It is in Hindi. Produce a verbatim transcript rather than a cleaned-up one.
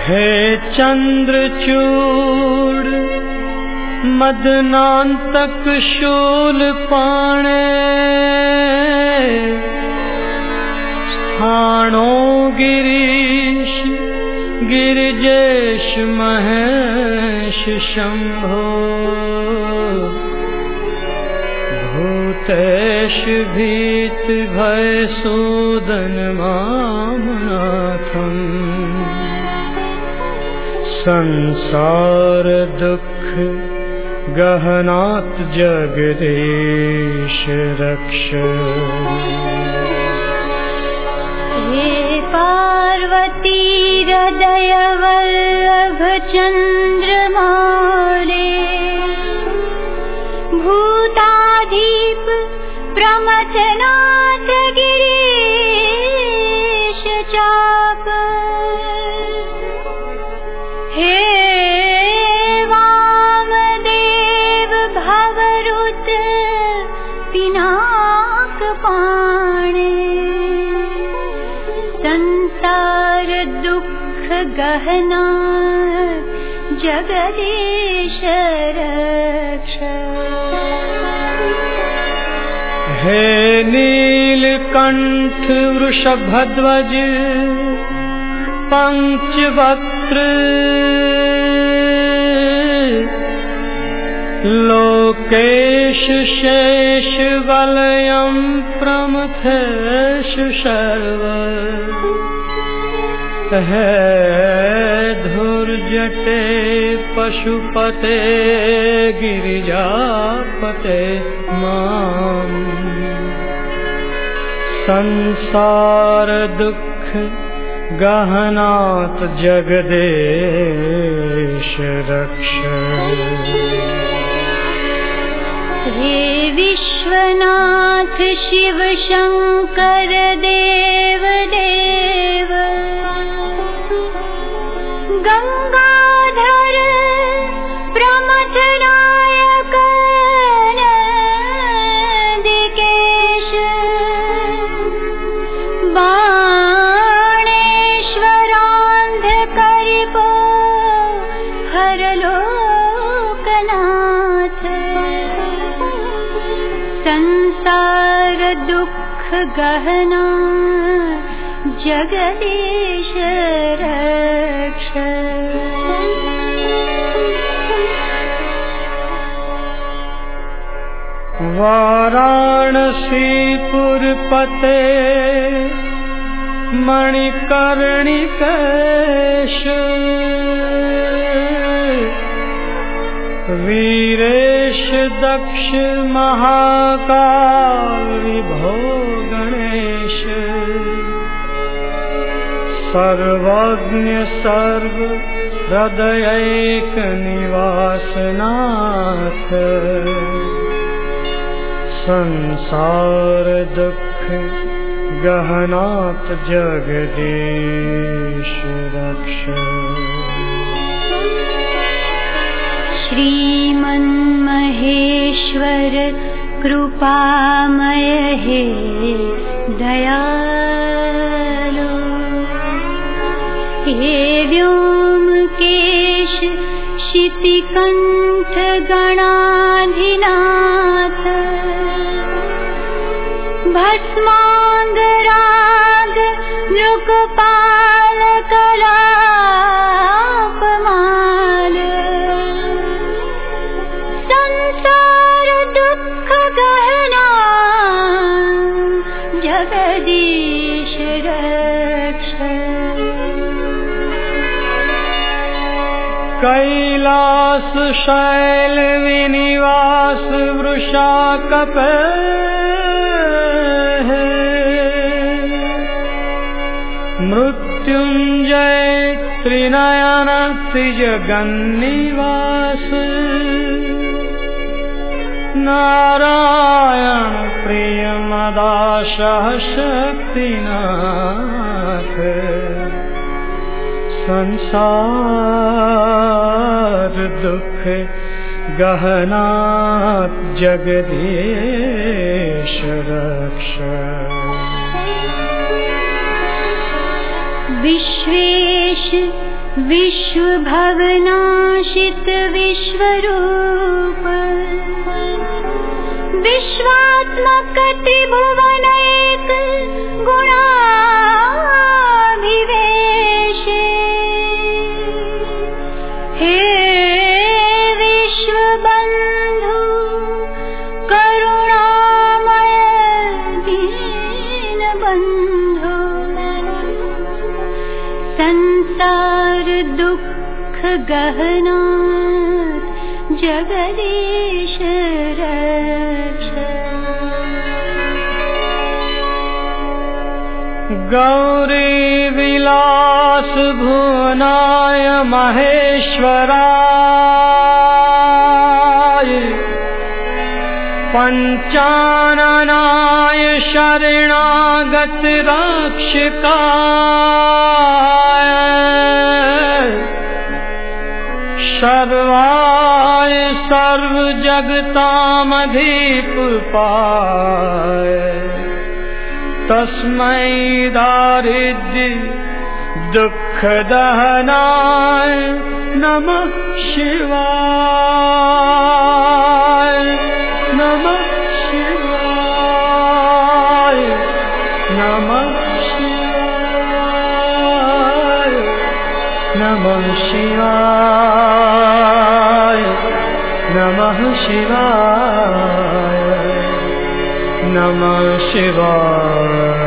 हे चंद्रचूड़ मदनांतक शूल पाणे, स्थाणो गिरीश गिरिजेश महेश शंभो, भूतेश भीत भय सूदन मामनाथम, संसार दुख गहनात जगदीश रक्ष। हे पार्वती हृदय वल्लभ चंद्रमौले, भूताधीप प्रमथनाथ गिरीश चाप, हे वामदेव भवरुत पिनाक पाणे, संसार दुख गहना जगदीश रक्ष। हे नीलकंठ वृषभध्वज पंचवक्त्र, लोकेश शेष वलयं प्रमथेश शर्व, हे धुर्जटे पशुपते गिरिजापते माम, संसार दुख गहनात जगदीश रक्ष। हे विश्वनाथ शिव शंकर देव देव, गंगाधर प्रमथनायक नंदिकेश, बाणेश्वरांधकरिपो हरलोकनाथ, संसार दुख गहना जगदीश रक्ष। वाराणसीपुरपते मणिकर्णिकेश, वीरेश दक्ष महाकाल विभो गणेश, सर्वज्ञ सर्व हृदयैक निवासनाथ, संसार दुख गहनात जगदीश रक्ष। श्रीमन्महेश्वर कृपामय हे दयालु, हे व्योमकेश शितिकंठ गणाधिनाथ, भस्मांगराग नृकपाल कलापमाल, संसार दुख गहना जगदीश रक्ष। कैलास शैल विनिवास वृषाकप, मृत्युंजय त्रिनयन त्रिजगन्निवास, नारायण प्रिय मदाशः शक्तिनाथ, संसार दुख गहनात जगदीश रक्ष। विश्वेश विश्व भवनाशित विश्वरूप विश्वात्मक त्रिभुवनैक गुणाभिवेश हे विश्वबन्धु करुणामय दीनबन्धु संसार दुःख गहना जगदीश रक्ष गौरी विलास भुवनाय महेश्वराय पंचाननाय शरणागत रक्षकाय सर्वाय सर्व जगतामधिपपाय तस्मै दारिद्र्य दुःख दहनाय नमः शिवाय नमः शिवाय नमः शिवाय नमः शिवाय नमः शिवाय नमः शिवाय